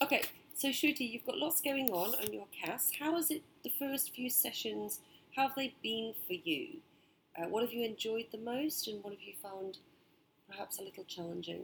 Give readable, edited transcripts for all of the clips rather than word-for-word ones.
Okay, so Shruti, you've got lots going on your cast. How has it, the first few sessions, how have they been for you? What have you enjoyed the most and what have you found perhaps a little challenging?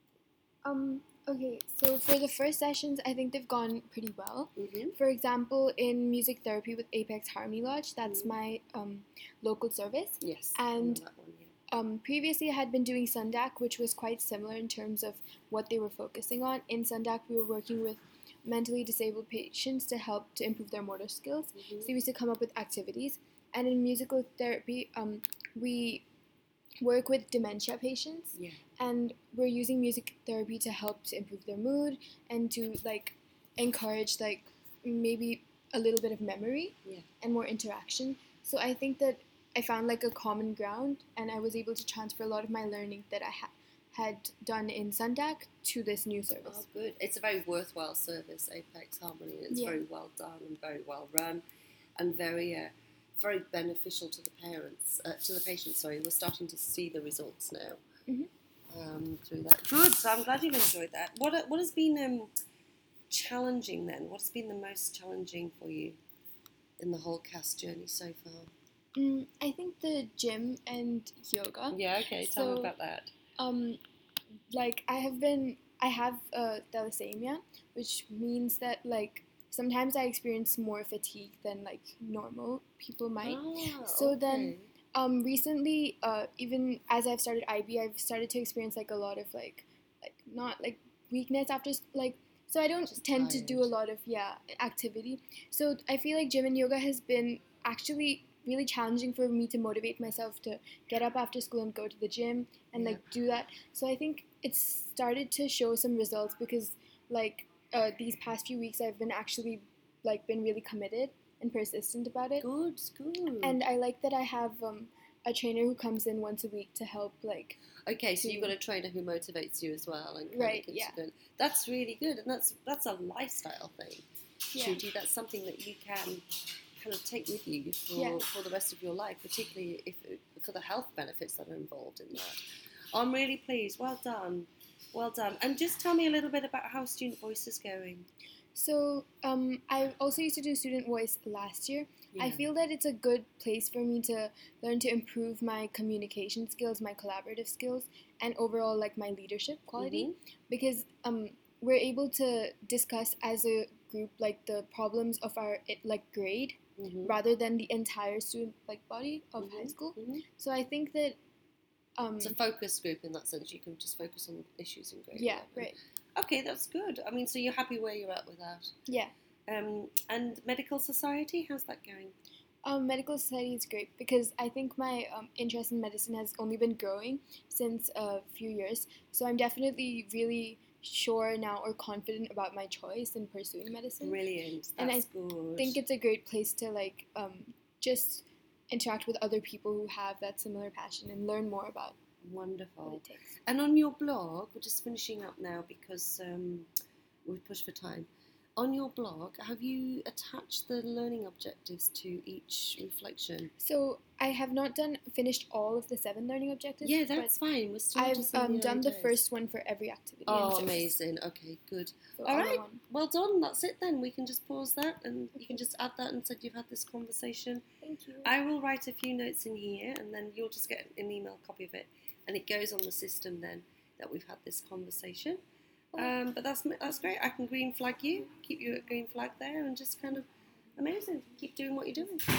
Okay, so for the first sessions, I think they've gone pretty well. Mm-hmm. For example, in music therapy with Apex Harmony Lodge, that's my local service. Yes, And I know that one, yeah. Previously, I had been doing Sundak, which was quite similar in terms of what they were focusing on. In Sundak, we were working with mentally disabled patients to help to improve their motor skills. Mm-hmm. So we used to come up with activities. And in musical therapy, we work with dementia patients, Yeah. and we're using music therapy to help to improve their mood and to like encourage like maybe a little bit of memory, Yeah. and more interaction. So I think that I found like a common ground, and I was able to transfer a lot of my learning that I had done in Sundak to this new service. Oh, good. It's a very worthwhile service, Apex Harmony. It's very well done and very well run, and very beneficial to the to the patients. Sorry, we're starting to see the results now through that. Good. So I'm glad you've enjoyed that. What has been challenging then? What's been the most challenging for you in the whole cast journey so far? I think the gym and yoga. Yeah. Okay. Tell me about that. Like I have thalassemia, which means that like sometimes I experience more fatigue than like normal people might. So then recently, even as I've started IB, I've started to experience like a lot of like not like weakness after like, so I don't Just tend to tired. do a lot of activity. So I feel like gym and yoga has been actually really challenging for me to motivate myself to get up after school and go to the gym and like do that. So I think it's started to show some results because like these past few weeks I've been actually like been really committed and persistent about it. Good. Good. And I like that I have a trainer who comes in once a week to help like. Okay, so you've got a trainer who motivates you as well, and right, keeps you going. That's really good, and that's a lifestyle thing, yeah. Shruti. That's something that you can kind of take with you for the rest of your life, particularly for the health benefits that are involved in that. I'm really pleased. Well done, well done. And just tell me a little bit about how Student Voice is going. So I also used to do Student Voice last year. Yeah. I feel that it's a good place for me to learn to improve my communication skills, my collaborative skills, and overall like my leadership quality, because we're able to discuss as a group like the problems of our like grade rather than the entire student like body of high school. So I think that it's a focus group in that sense. You can just focus on issues in grade. Yeah, right. Okay, that's good. I mean, so you're happy where you're at with that? Yeah. And Medical Society, how's that going? Medical Society is great because I think my interest in medicine has only been growing since a few years. So I'm definitely really sure now or confident about my choice in pursuing medicine. Brilliant. That's and I good. think it's a great place to like just interact with other people who have that similar passion and learn more about wonderful what it takes. And on your blog, we're just finishing up now because we've pushed for time. On your blog, have you attached the learning objectives to each reflection? So I have not finished all of the 7 learning objectives. Yeah, that's fine. We're still I've done the first one for every activity. Oh, amazing. Okay, good. So all right, well done. That's it then. We can just pause that and you can just add that and said you've had this conversation. Thank you. I will write a few notes in here and then you'll just get an email copy of it and it goes on the system then that we've had this conversation. But that's great. I can green flag you, keep you at green flag there, and just kind of amazing. Keep doing what you're doing.